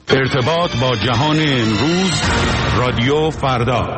ارتباط با جهان امروز، رادیو فردا.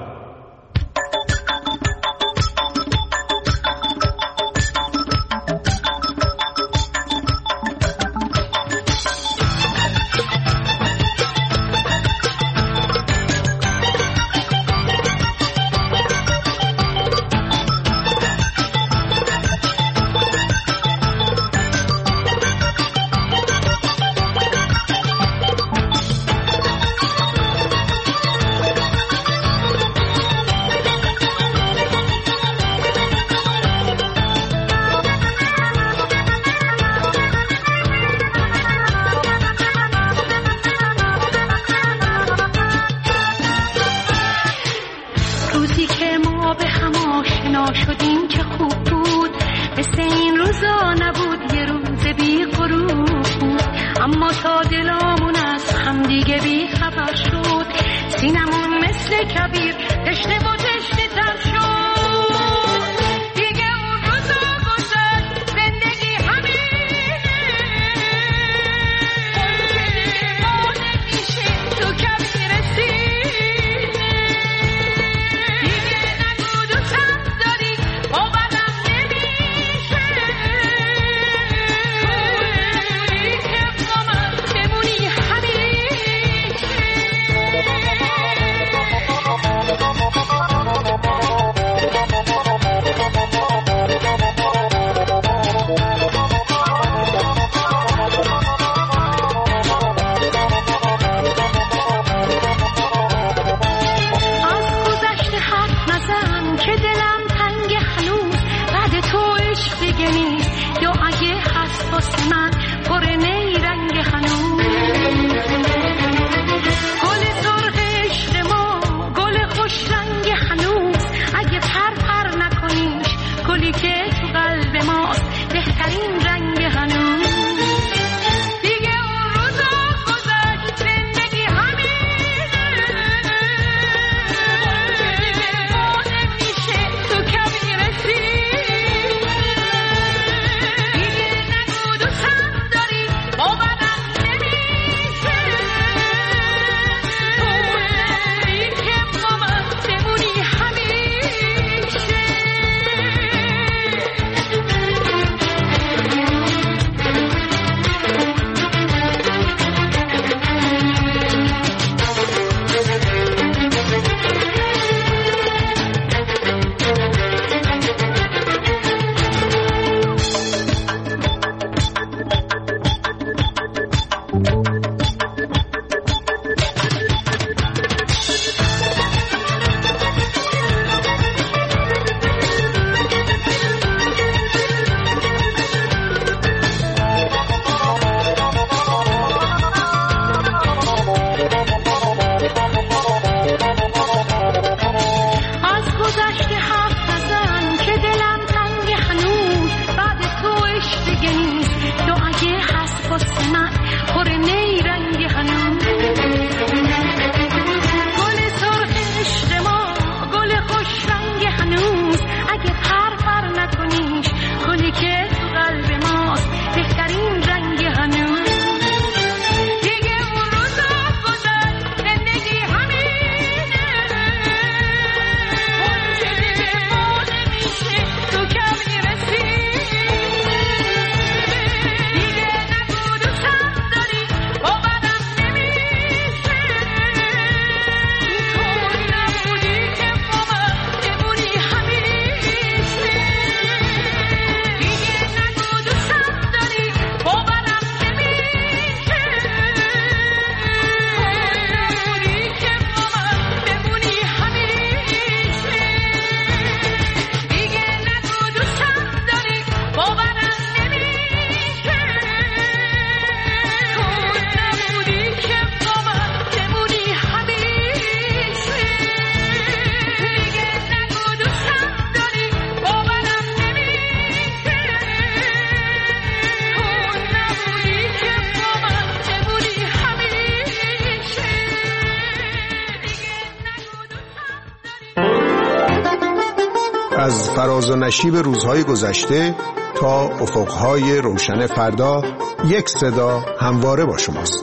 از فراز و نشیب روزهای گذشته تا افقهای روشن فردا، یک صدا همواره با شماست.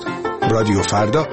رادیو فردا.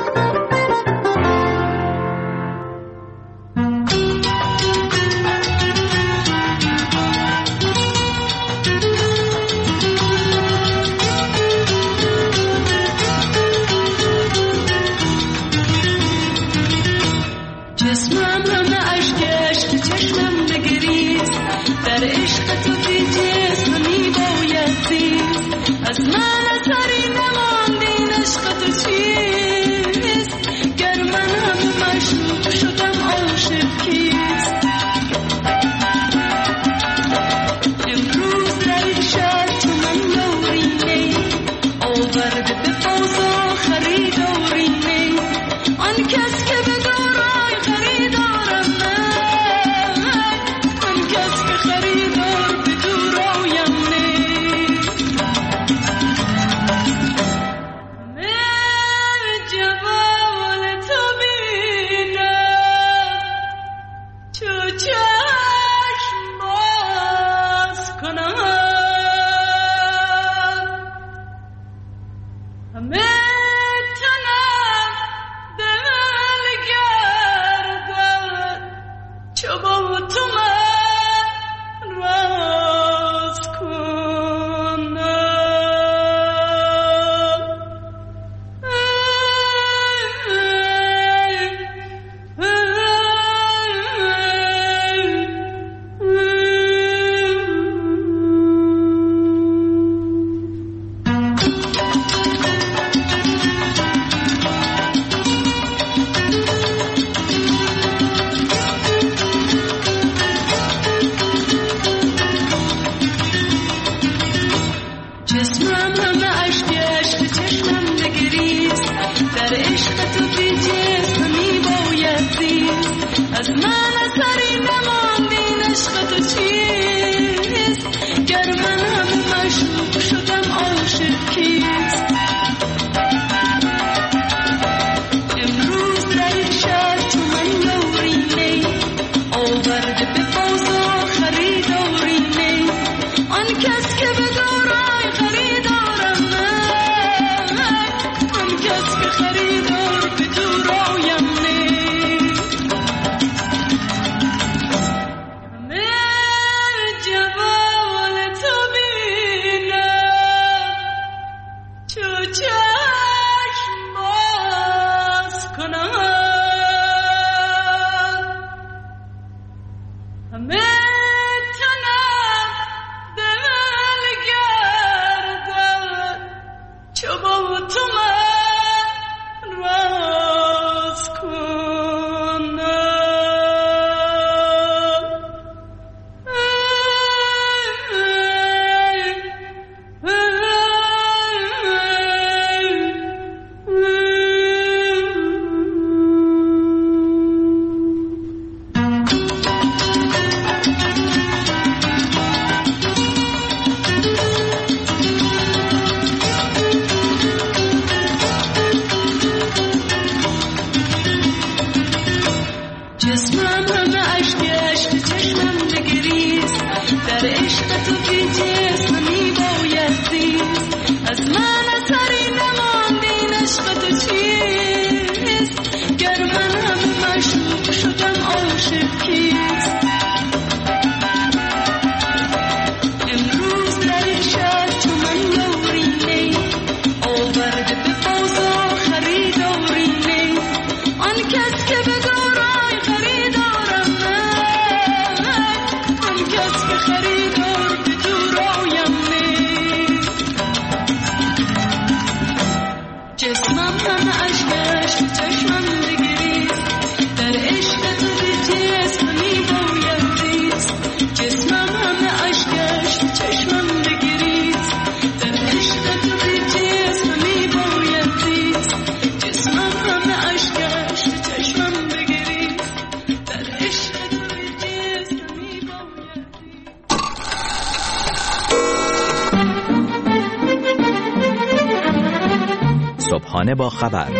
صبحانه با خبر،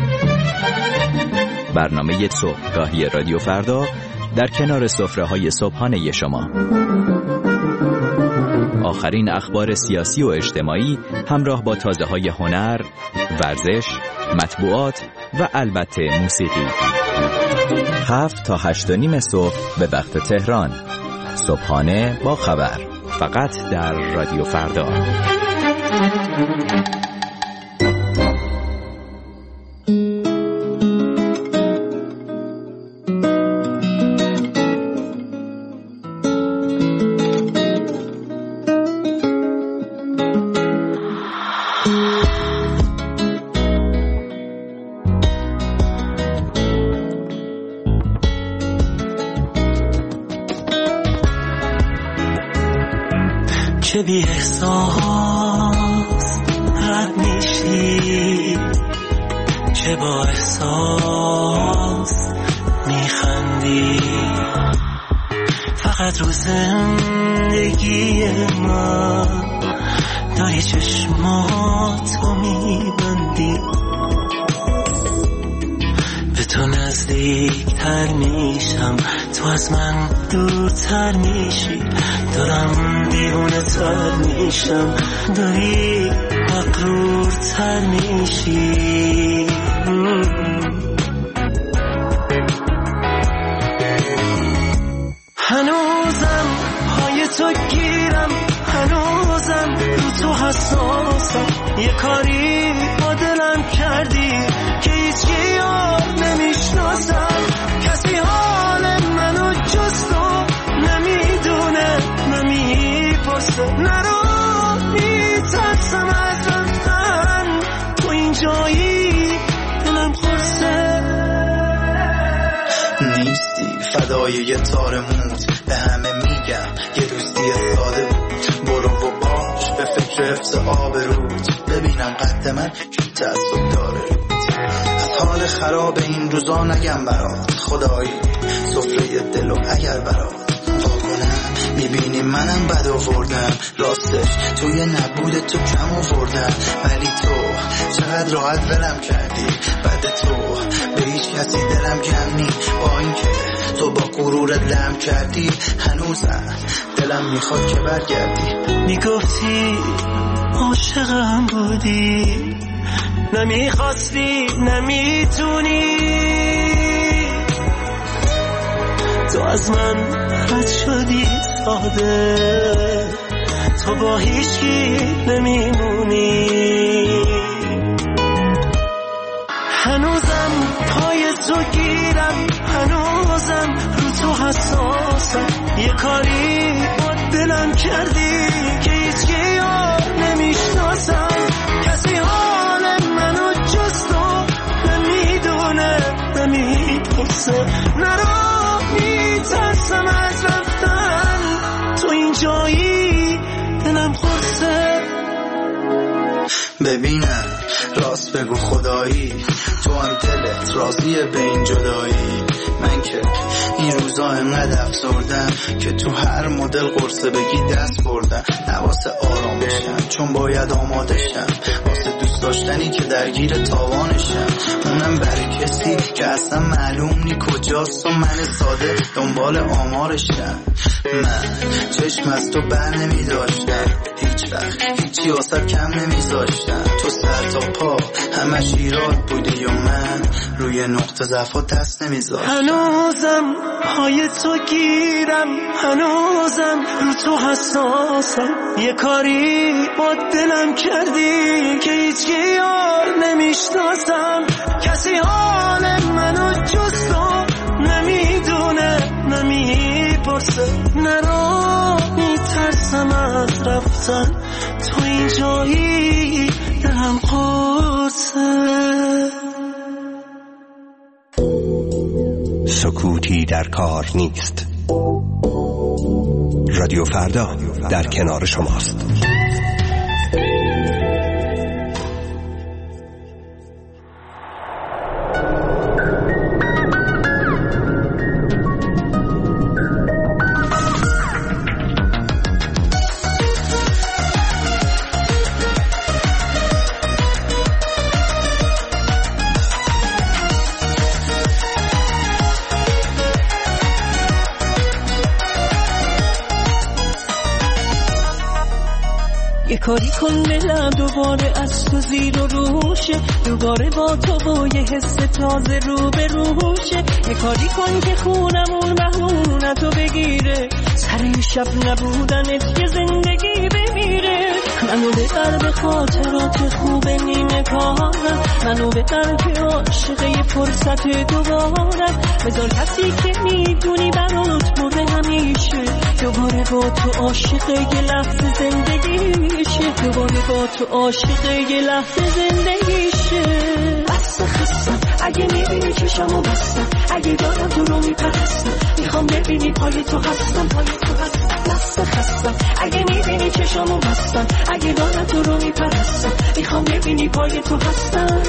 برنامه صبحگاهی رادیو فردا در کنار سفره‌های صبحانه شما. آخرین اخبار سیاسی و اجتماعی همراه با تازه‌های هنر، ورزش، مطبوعات و البته موسیقی. 7 تا 8:30 صبح به وقت تهران. صبحانه با خبر، فقط در رادیو فردا. چه بی احساس رد میشی، چه با احساس میخندی، فقط رو زندگی من داری چشماتو میبندی. به تو نزدیکتر میشم، تو از من دورتر میشی، دارم دیوونه تر میشم، داری مغرورتر میشی. هنوزم پای تو گیرم، هنوزم رو تو حساسم، یه کاری با دلم کردی که هیچی یار نمیشناسم. کسی حال منو جز تو نمیدونه، نمیپرسه، نرو میترسم از رفتن، تو اینجایی دلم خورسه. نیستی فدای یه تار موت، به همه میگم یه دوستی ساده بود. برو و باش به فکر حفظ آبروت، ببینم قد من کی تعصب داره. از حال خراب این روزا نگم برات، خدایی سفره دل و اگر برات واکنم میبینی منم بد آوردم. راستش توی نبود تو کم آوردم، ولی تو چقدر راحت ولم کردی. بعد تو به هیچ کسی دلم کم نی، با اینکه تو با غرورت لم کردی، هنوزم دلم میخواد که برگردی. میگفتی عاشقم بودی، نمیخواستی نمیتونی، تو از من رد شدی ساده، تو با هیچکی نمیمونی. هنوزم پای تو گیرم، هنوزم رو تو حساسم، یه کاری با دلم کردی که هیچکی یار نمیشناسم. کسی حال منو جز تو نمیدونه، نمیپرسه، نرو میترسم از رفتن، تو اینجایی دلم خورسه. ببینم راست بگو خدایی، تو هم دلت راضیه به این جدایی. من که این روزا انقدر افسردم که تو هر مدل قرصه بگی دست بردم. نواسه آرام بشم چون باید آماده شم، واسه دوست داشتنی که درگیر تاوانشم. اونم برای کسی که اصلا معلوم نی کجاست و من ساده دنبال آمارشم. من چشم از تو بر نمی داشتم، هیچ وقت هیچی واسه کم نمی زاشتم. تو سر تا پا همش ایراد بودی و من روی نقطه ضعفات دست نمی زاشتم. هنوزم پای تو گیرم، هنوزم رو تو حساسم، یه کاری با دلم کردی که هیچکی یار نمیشناسم. کسی حال منو جز تو نمیدونه، نمیپرسه، نرو میترسم از رفتن، تو اینجایی دلم قرصه. سکوتی در کار نیست. رادیو فردا در کنار شماست. کاری کن دلم دوباره از تو زیر و روشه، دوباره با تو با یه حس تازه رو به روشه. یه کاری کن که خونمون مهمونتو بگیره، سر شب نبودنت که زندگی بمیره. منو ببر به خاطرات خوب نیمه کارم، منو ببر که عاشقه فرصت دوبارم. بذار کسی که میدونی برات مره همیشه، دوباره با تو عاشقه یه لحظه زندگیشه، دوباره با تو عاشقه یه لحظه زندگیشه. بس خستم اگه میبینی چشمو بستم، اگه دارم تو رو میپرستم، میخوام ببینی پای تو هستم، پای تو هستم. بس خستم اگه میبینی چشمو بستم، اگه دارم تو رو میپرستم، میخوام ببینی پای تو هستم.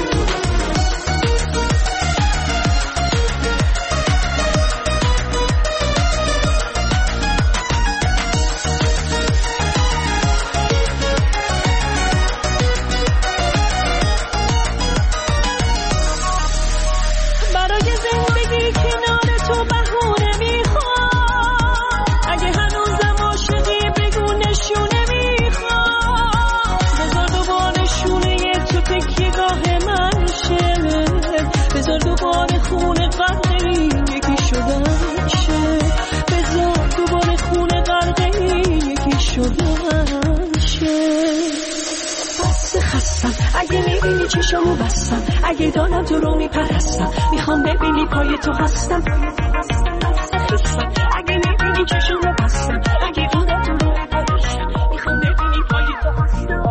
اگه میبینی چشمو بستم، اگه دارم تو رو میپرستم، میخوام ببینی پای تو هستم. اگه میبینی چشمو بستم، اگه دارم تو رو میپرستم، میخوام ببینی پای تو هستم.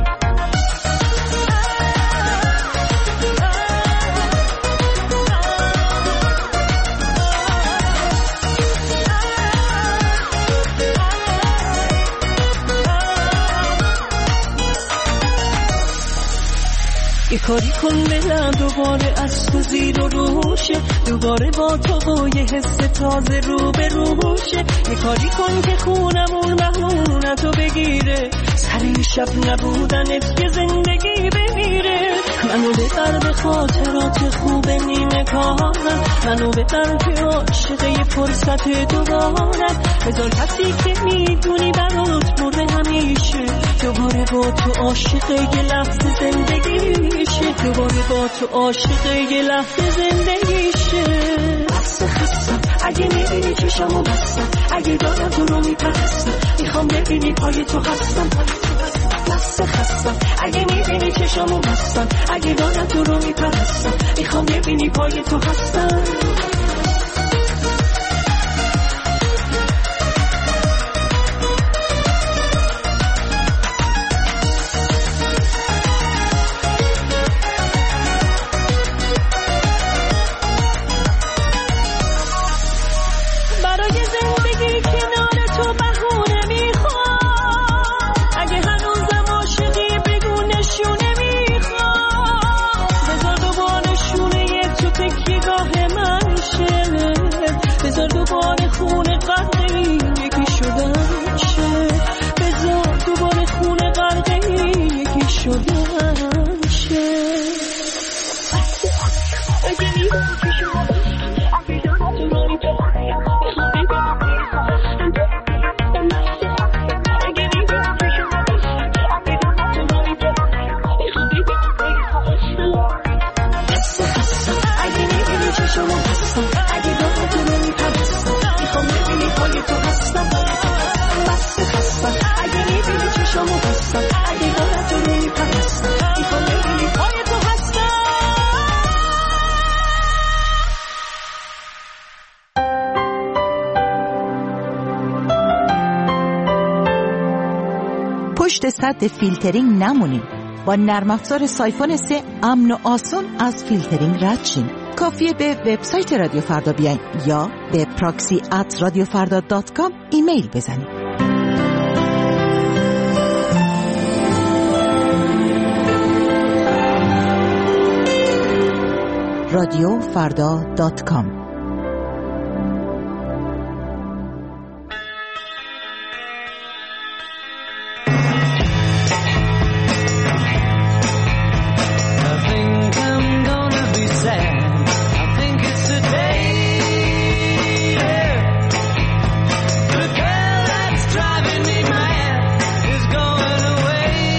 یه کاری کن دلم دوباره از تو زیر و روشه، دوباره با تو با یه حس تازه رو به روشه. یه کاری کن که خونمون مهمونتو بگیره، سر شب نبودنت که زندگی بمیره. منو ببر به خاطرات خوب نیمه کارم، منو ببر که عاشقه فرصت دوبارم. بذار کسی که میدونی برات مره همیشه، دوباره با تو عاشقه یه لحظه زندگیشه، دوباره با تو عاشقه یه لحظه زندگیشه. بس خستم اگه میبینی چشمو بستم، اگه دارم تو رو میپرستم، میخوام ببینی پای تو هستم. بس خستم اگه میبینی چشمو بستم، اگه دارم تو رو میپرستم، میخوام ببینی پای تو هستم. پشت سد فیلترینگ نمونید. با نرم افزار سایفون 3 امن و آسون از فیلترینگ رد شین. کافیه به وبسایت رادیو فردا بیاین یا به proxy@radiofarda.com ایمیل بزنید. radiofarda.com Away.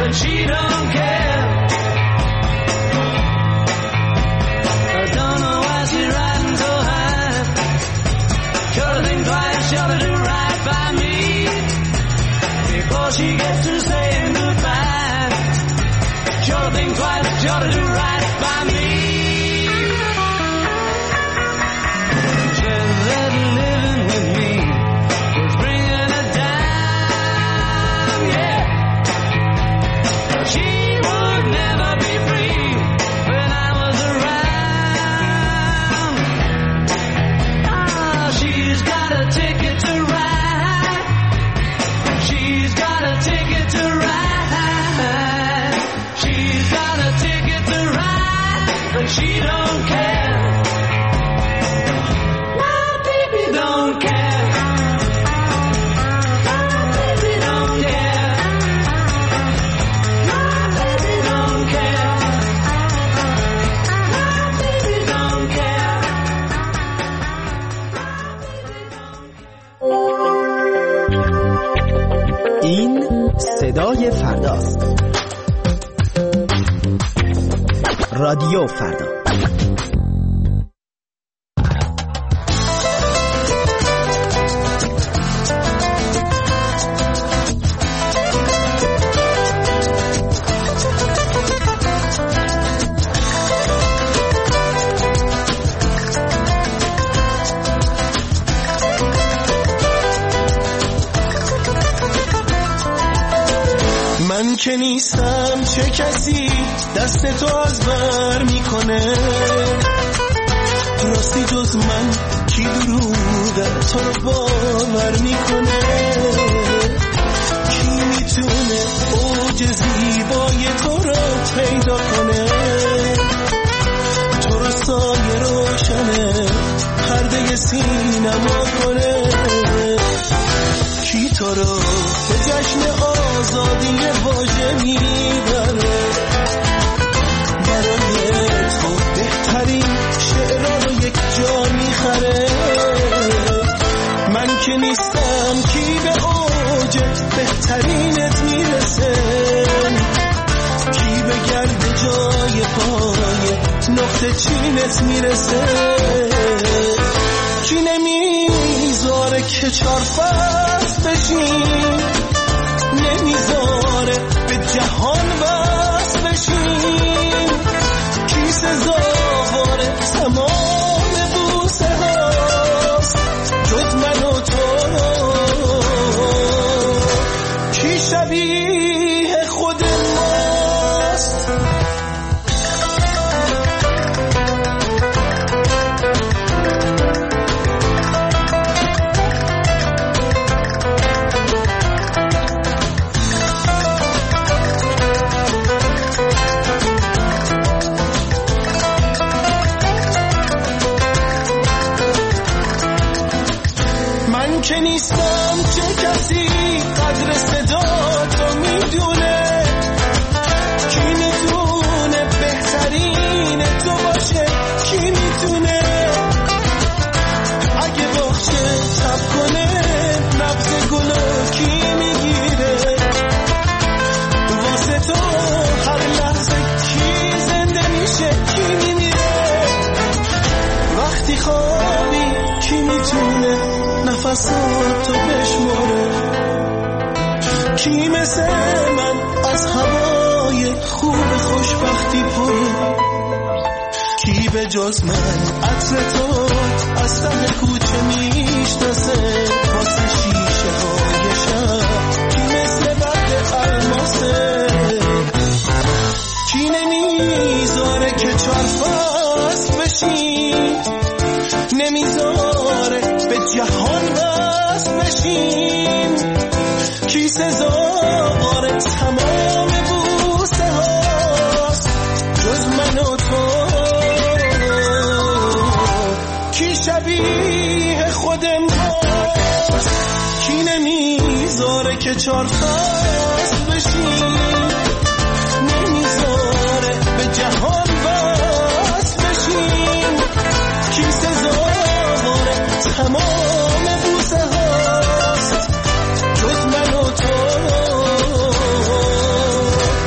but she don't care. I don't know why she's riding so high. Sure to think twice, sure to do right by me before she gets to saying goodbye. Sure to think twice, sure to do right by me. Said that living with me was bringing her down, yeah. She would never be free when I was around. Ah, she's got a ticket to ride. She's got a ticket to ride. She's got a ticket to ride, but she don't care. My baby don't care. My baby don't care. My baby don't care. My baby don't care. این صدای فرداست. رادیو فردا. من که نیستم چه کسی دست تو از بر میکنه، راستی جز من کی دروغ تو رو باور میکنه؟ کی میتونه اوج زیبای تو رو پیدا کنه؟ تو رو سایه روشنه پرده سینما کنه؟ کی تو رو به جشن آزادی واژه میبره؟ برای تو بهترین شعرها رو یک جا میخره. من که نیستم کی به اوج بهترینت میرسه؟ کی به گرد جای پای نقطه چینت میرسه؟ کی نمیذاره که چار فصل بشین، نمیذاره به جهان وصل بشین؟ کی سزاواره تمام بوسه هاست جز من و تو؟ کی شبیه خود ماست؟ که نیستم چه کسی قدر صدا تو میدونه؟ کی میتونه بهترین تو باشه؟ کی میتونه اگه باشه تب کنه نبض گلو کی میگیره؟ واسه تو هر لحظه کی زنده میشه کی میمیره؟ وقتی خوابی کی میتونه نفساتو بشماره؟ کی مثل من از هوای خوب خوشبختی پره؟ کی به جز من عطر تو از ته کوچه میشناسه؟ واسه شیشه های شب کی مثل برق الماسه؟ کی نمیذاره که چار فصل بشین، نمیذاره به جهان وصل بشین؟ کی سزاوار تمام بوسه هاست جز من و تو؟ کی شبیه خود ماست؟ کی نمیذاره که چار فصل بشین، نمیذاره به جهان وصل بشین؟ کی سزاوار تمام بوسه هاست جز من و تو؟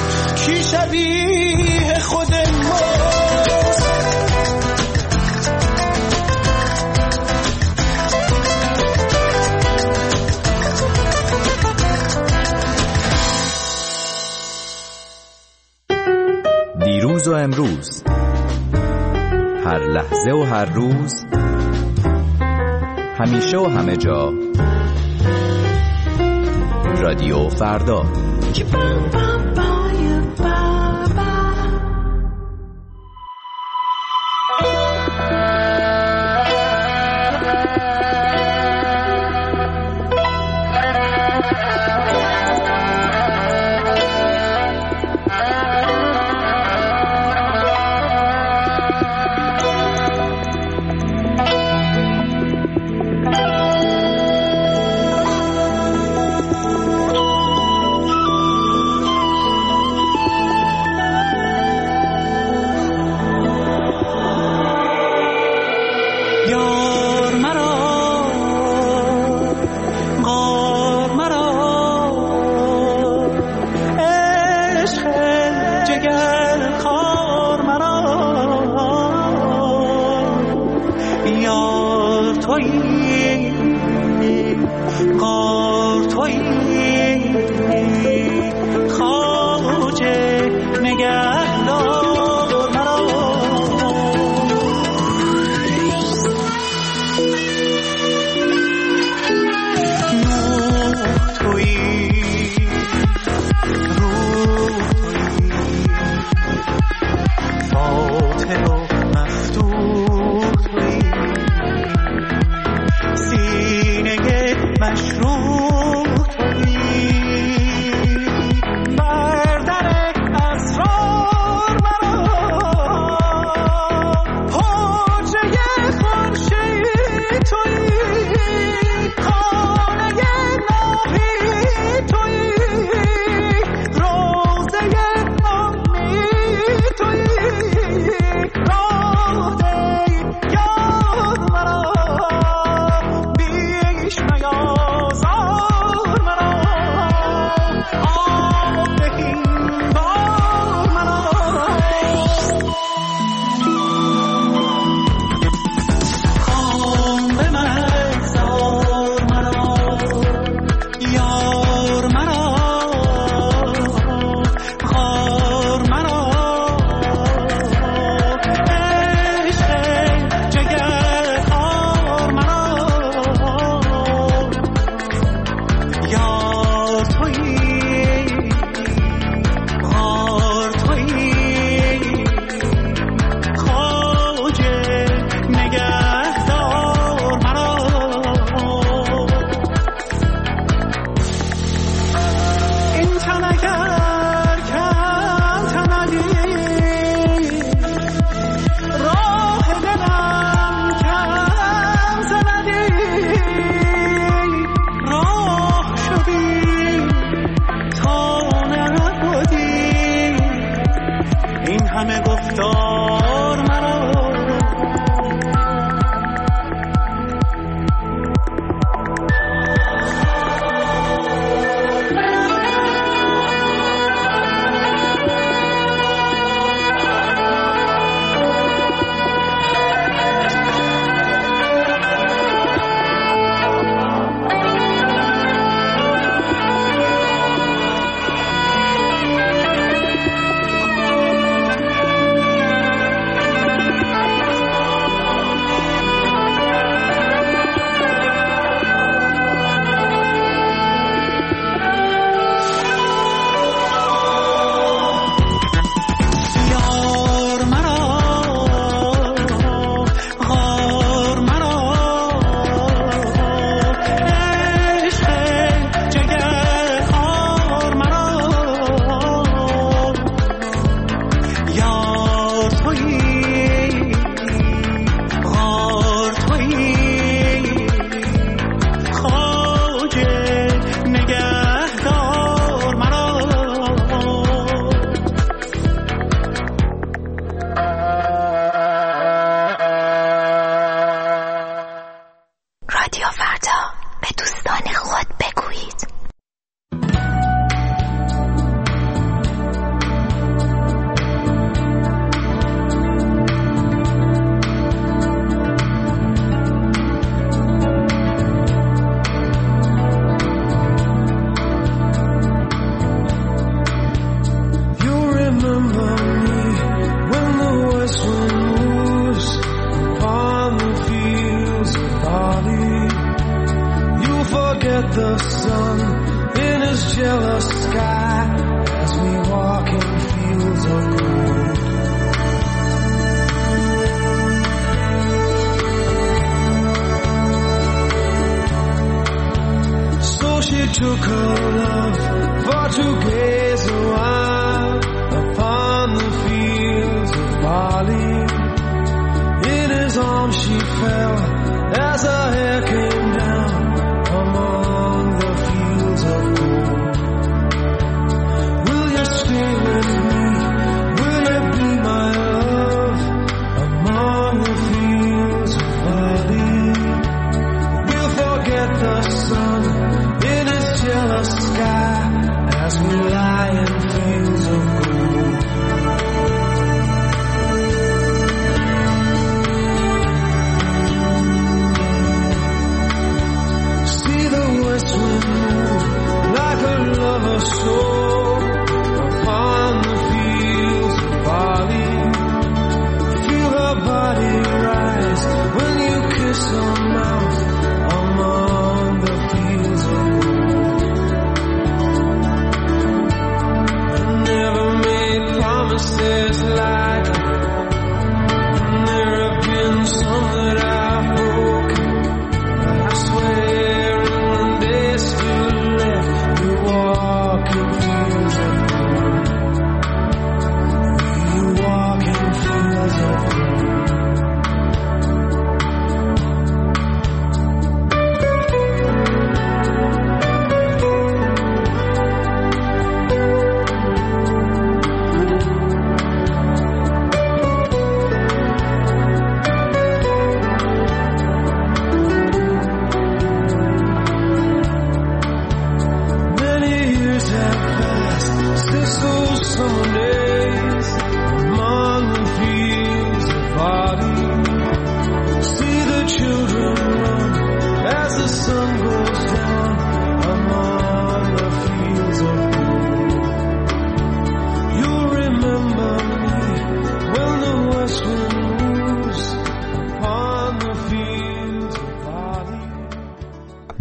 دیروز و امروز، هر لحظه و هر روز، همیشه و همه جا. رادیو فردا.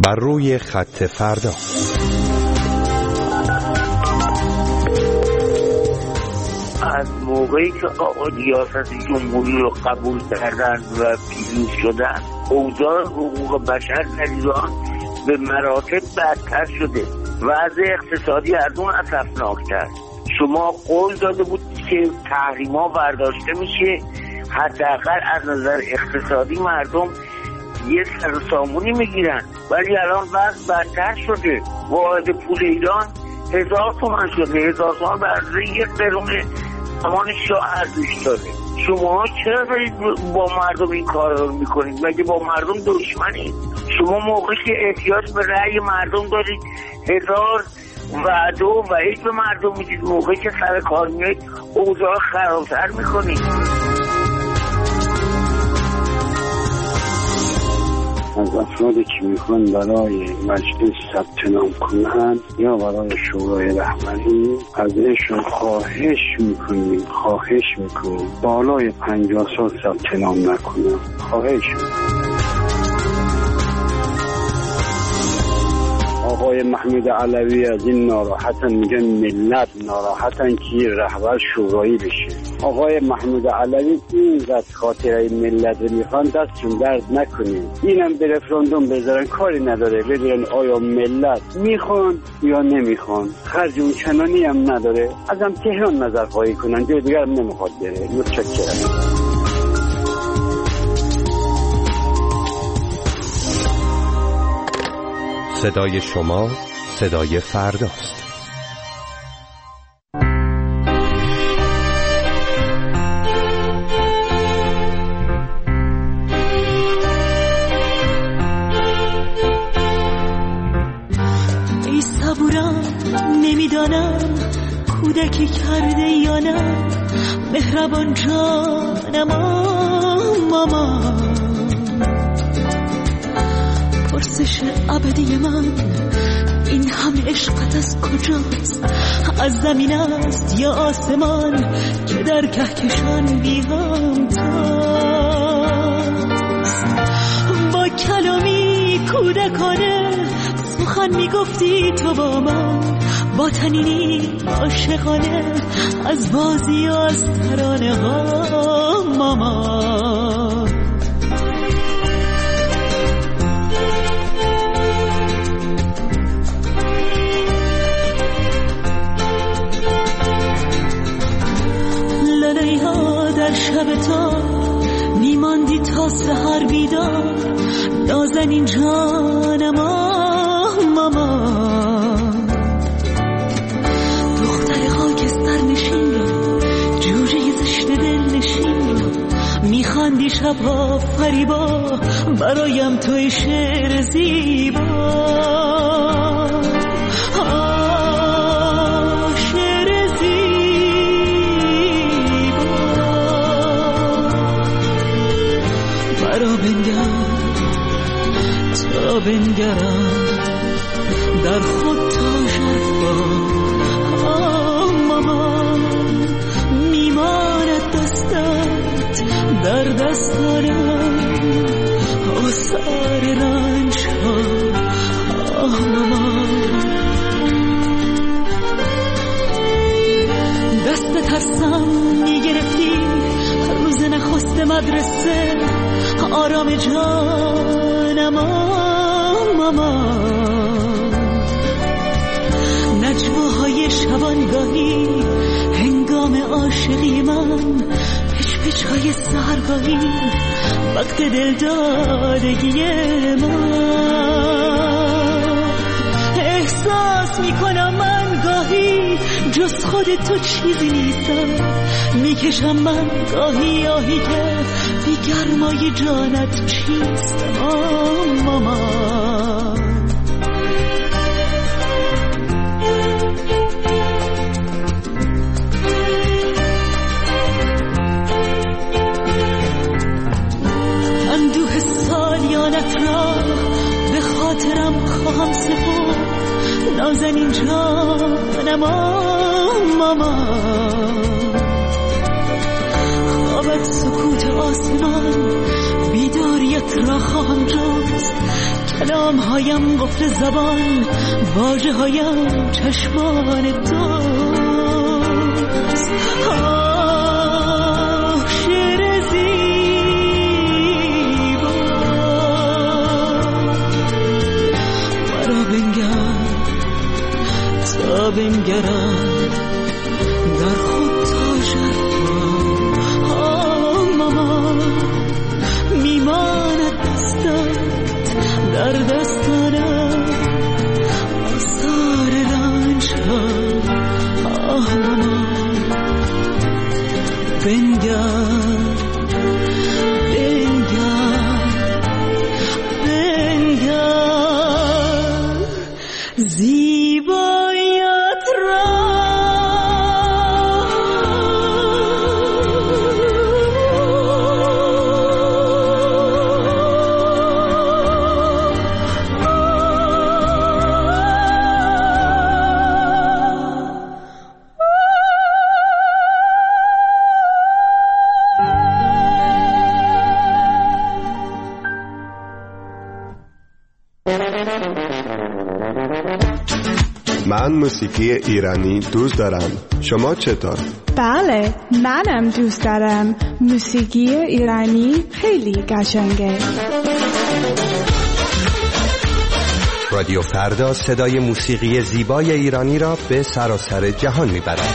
بر روی خط فردا. از موقعی که آقا ریاست جمهوری رو قبول کردن و پیروز شدن، اوضاع حقوق بشر در ایران به مراتب بدتر شده. وضع اقتصادی از اون اسفناک‌تر. شما قول داده بود که تحریما برداشته میشه، حداقل از نظر اقتصادی مردم یه سرسامونی میگیرن، ولی الان وضع بدتر شده. واحد پول ایران 1000 تومان شده. 1000 تومان برای یک قرون زمان شاه ارزش داره. شما چرا دارید با مردم این کار رو میکنید؟ مگه با مردم دشمنید؟ شما موقعی که احتیاج به رأی مردم دارید 1000 وعده و وعید به مردم میدید، موقعی که سر کار میاد اوضاع خرابتر میکنید. از افرادی که میخوان برای مجلس ثبت نام کنند یا برای شورای رهبری ازشون خواهش میکنیم بالای 50 سال ثبت نام نکنند. خواهش آقای محمود علوی از این ناراحتن، میگن ملت ناراحتن که رهبر شورایی بشه. آقای محمود علوی اینقدر خاطره ملت رو میخوان، دستشون درد نکنین. اینم به رفراندوم بذارن، کاری نداره ببینن آیا ملت میخوان یا نمیخوان. خرج اون چنانی هم نداره. ازم تهران نظر خواهی کنن، جای دیگر هم نمیخواد بره. متشکرم. صدای شما صدای فرداست. ای صبورم نمیدانم کودکی کرده یا نه، مهربان جانم ماما، پرسش ابدی من این همه عشقت از کجاست؟ از زمین است یا آسمان که در کهکشان بی همتاست؟ با کلامی کودکانه سخن میگفتی تو با من، با تنینی عاشقانه از بازی و از ترانه ها ماما. در شب تا میماندی تا سحر بیدار، نازنین جانم ماما. دختر خاکستر نشین را، جوجه زشت دل نشین را، میخواندی شبها فریبا برایم توی شعر زیبا. بنگرم در خود تا شرفا ماما، میماند دستت در دستانم آثار رنج ها ماما. دست ترسم میگرفتی روز نخست مدرسه، آرام جانم ماما. نجواهای شبانگاهی هنگام عاشقی من، پچ پچ های سهرگاهی وقت دلدادگی من. احساس میکنم من گاهی جز خود تو چیزی نیستم، میکشم من گاهی آهی که بی گرمای جانت چیستم ماما. اندوه سالیانت را به خاطرم خواهم سپرد، نازنین جانم ماما. خوابت سکوت آسمان، بیداریت را خواهم جست کلام هایم قفل زبان، واژه هایم چشمان دوست. شعر زیبا مرا بنگر تا بنگرم در خود تا شرفم. ماما میماند دستت در دستانم آثار رنج ها. ماما بنگر زیبایت را. من موسیقی ایرانی دوست دارم. شما چطور؟ بله، منم دوست دارم. موسیقی ایرانی خیلی قشنگه. رادیو فردا صدای موسیقی زیبای ایرانی را به سراسر جهان میبرد.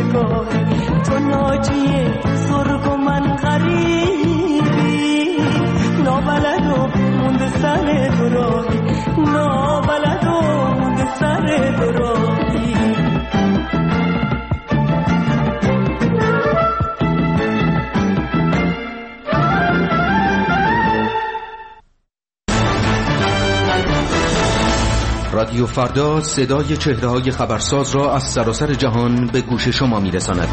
نگاهی تو ناجی سرگ و من غریبی نابلد و مونده سر دراهی نابلد و مونده سر دراهی رادیو فردا صدای چهره‌های خبرساز را از سراسر جهان به گوش شما می‌رساند.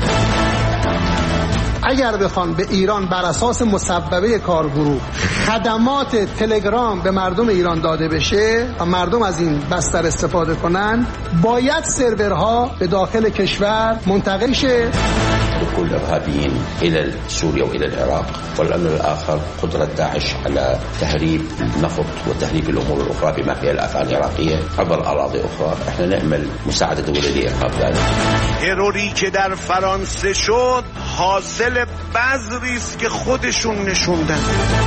اگر بخوان به ایران بر اساس مصوبه کارگروه خدمات تلگرام به مردم ایران داده بشه و مردم از این بستر استفاده کنن، باید سرورها به داخل کشور منتقل شه. دخول الإرهابيين إلى سوريا وإلى العراق، والأمر الآخر قدرة داعش على تهريب نفط وتهريب الأمور الأخرى بما فيها الأفعال العراقية عبر أراضي أخرى. احنا نأمل مساعدة دولة لإرهاب ذلك. تروری که در فرانسه شد حاصل بذری است که خودشون نشوندن.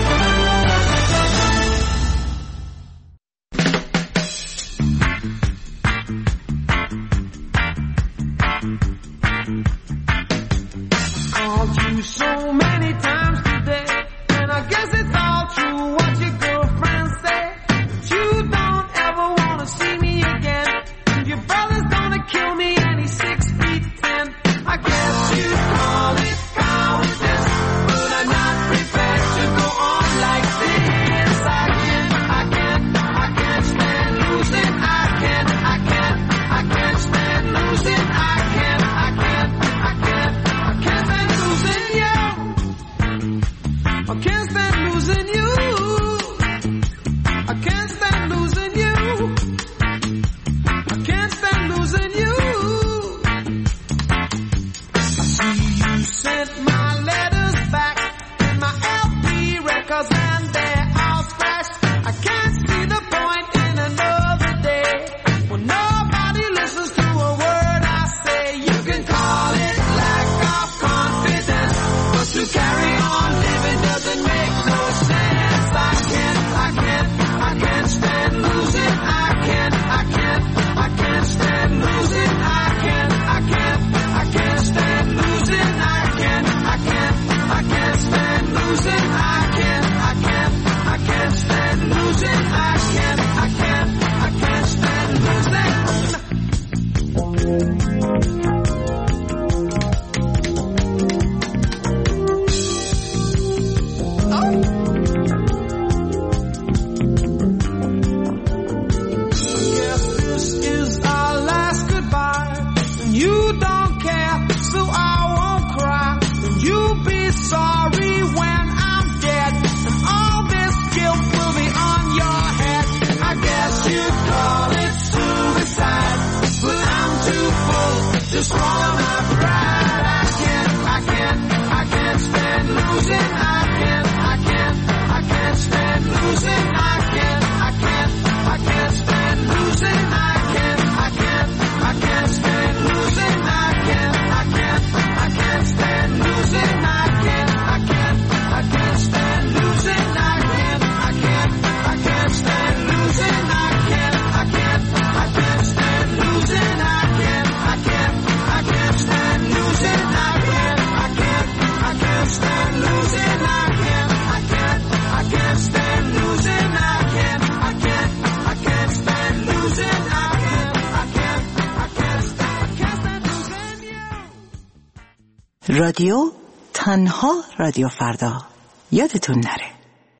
رادیو تنها رادیو فردا، یادتون نره.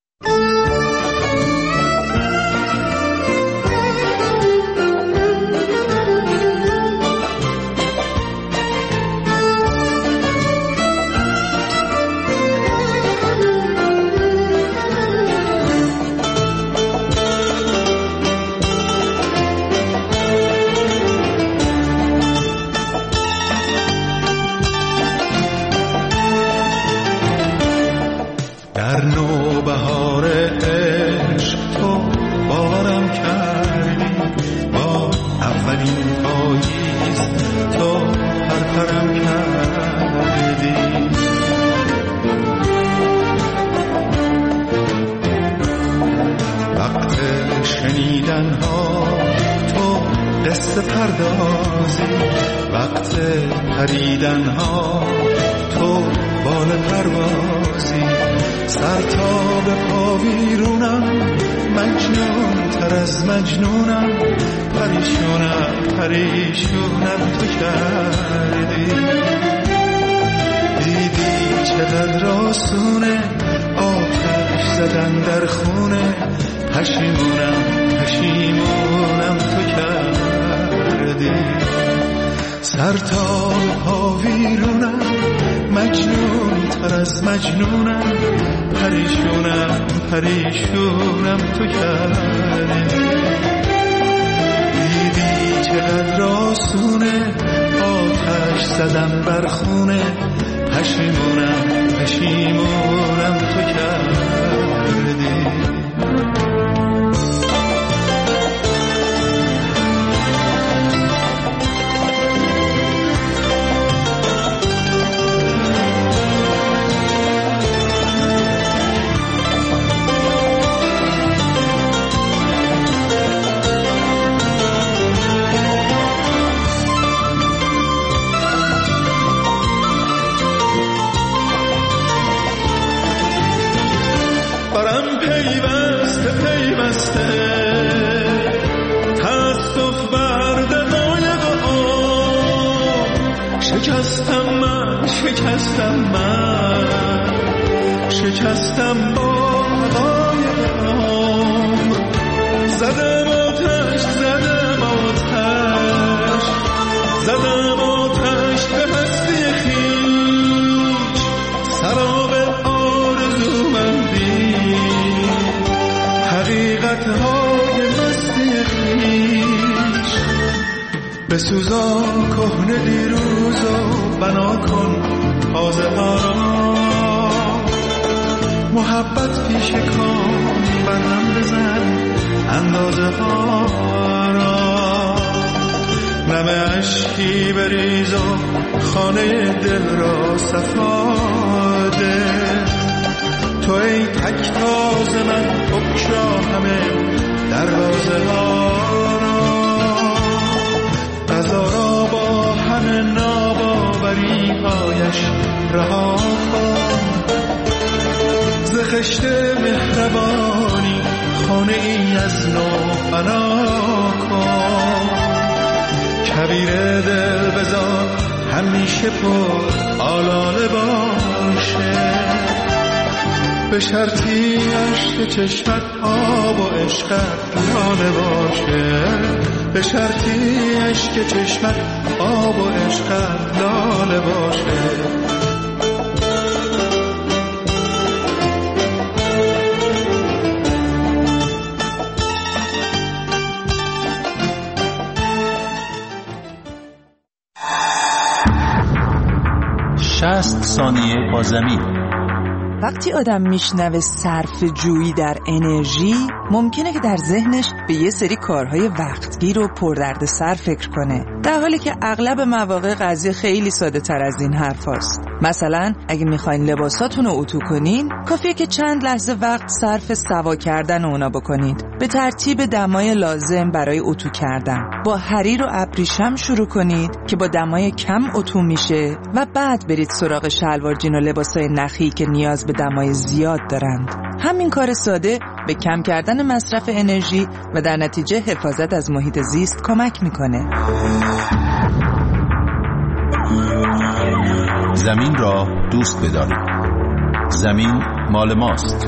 در نوبهار عشق تو باورم کردی، با اولین پاییز تو پرپرم کردی. وقت شنیدن ها تو قصه پردازی، وقت پریدن ها تو بال پروازی، سر تا به پا ویرونم، مجنون تر از مجنونم، پریشونم تو کردی. دیدی چقدر آسونه آتش زدن در خونه، پشیمونم تو کردی. سر تا پا ویرونم، مجنون تر از مجنونم، پریشونم تو کردی. دیدی چقدر آسونه آتش زدم بر خونه، پشیمونم تو کردی. شکستم با هوای عمر، زدم آتش به هستی خویش، سراب آرزومندی، حقیقتهای مستی خویش. بسوزان کهنه دیروز و بنا کن تازه ها را، محبت پیش کن برهم بزن اندازه ها را. نم عشقی بریز و خانه دل را صفا ده، تو ای تک تاز من بگشا همه دروازه ها را. قضا را با همه ناباوری هایش رها کن، ز خشت مهربانی خانه ای از نو بنا کن. کبیر دل بذار همیشه پر آلاله باشه، به شرطی عشق چشمت آب و عشقت لاله باشه، به شرطی عشق چشمت آب و عشقت لاله باشه. ثانیه با زمین. وقتی آدم میشنوه صرف جویی در انرژی، ممکنه که در ذهنش به یه سری کارهای وقتگیر و پردردسر فکر کنه، در حالی که اغلب مواقع قضیه خیلی ساده تر از این حرف هست. مثلا اگه میخواین لباساتون رو اتو کنین، کافیه که چند لحظه وقت صرف سوا کردن اونا بکنید، به ترتیب دمای لازم برای اتو کردن. با حریر و ابریشم شروع کنید که با دمای کم اتو میشه و بعد برید سراغ شلوار جین و لباسای نخی که نیاز به دمای زیاد دارند. همین کار ساده به کم کردن مصرف انرژی و در نتیجه حفاظت از محیط زیست کمک میکنه. زمین را دوست بدارید. زمین مال ماست.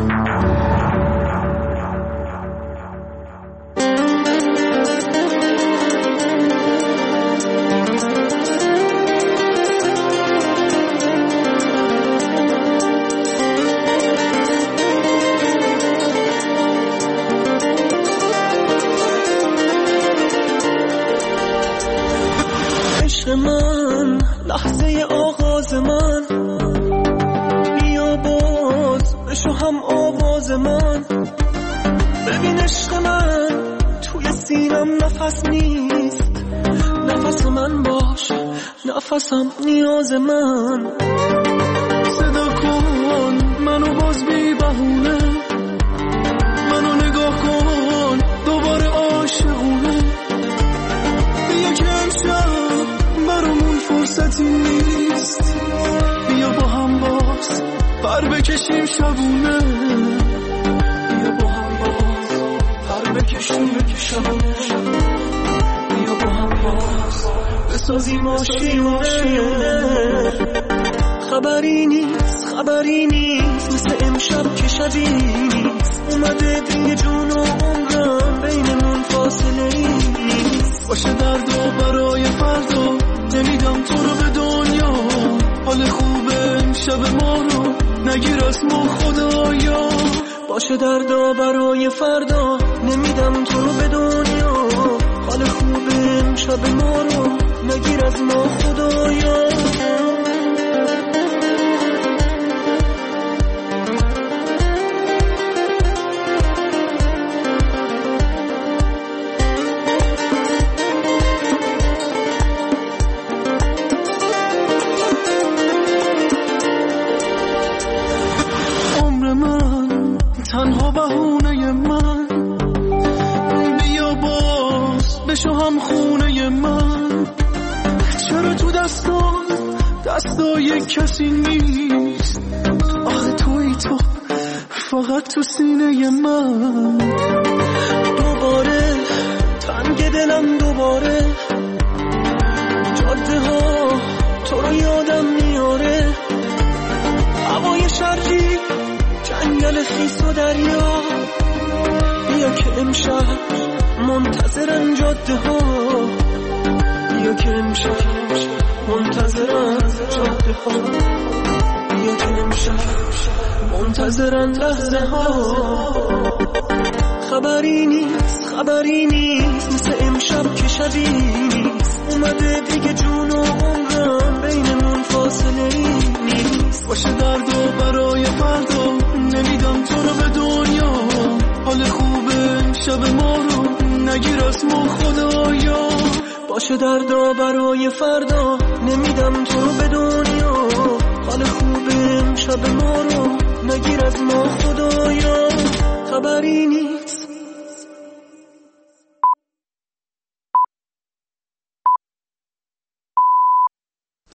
من لحظه آغاز من، بیا باز بشو هم آواز من. ببین عشق من توی سینم نفس نیست، نفس من باش نفسم نیاز من. صدا کن منو باز بی بهونه، منو نگاه کن دوباره عاشقونه. بیا که امشب برامون فرصتی نیست، بیا با هم باز پر بکشیم شبونه، بیا با هم باز پر بکشیم شبونه، بیا با هم باز بسازیم آشیونه. خبری نیست مثل امشب که شبی نیست، اومده دیگه جون و عمرم بینمون فاصله نیست. باشه درد و برای فردا نمیدم تو رو به دنیا، حال خوبه امشب ما رو نگیر از ما خدایا. باشه درد و برای فردا نمیدم تو رو به دنیا، حال خوبه امشب ما رو نگیر از ما خدایا. تنها بهونه من، بیا باز بشو هم خونه من. چرا تو دستای کسی نیست، آخه توی تو فقط تو سینه من. دوباره تنگ دلم، دوباره جاده ها تو رو یادم میاره، هوای شرقی جنگل خیس و دریا. بیا که امشب منتظرن جاده ها، بیا که امشب منتظرن جاده ها، بیا که امشب منتظرن لحظه ها. خبری نیست مثل امشب که شبی نیست، اومده دیگه جون و عمرم بینمون فاصله نیست. باشه درد و برای فردا نمیدم تو رو به دنیا، حال خوبه شب ما رو نگیر از ما خدایا. باشه درد و برای فردا نمیدم تو رو به دنیا، حال خوبه شب ما رو نگیر از ما خدایا. خبری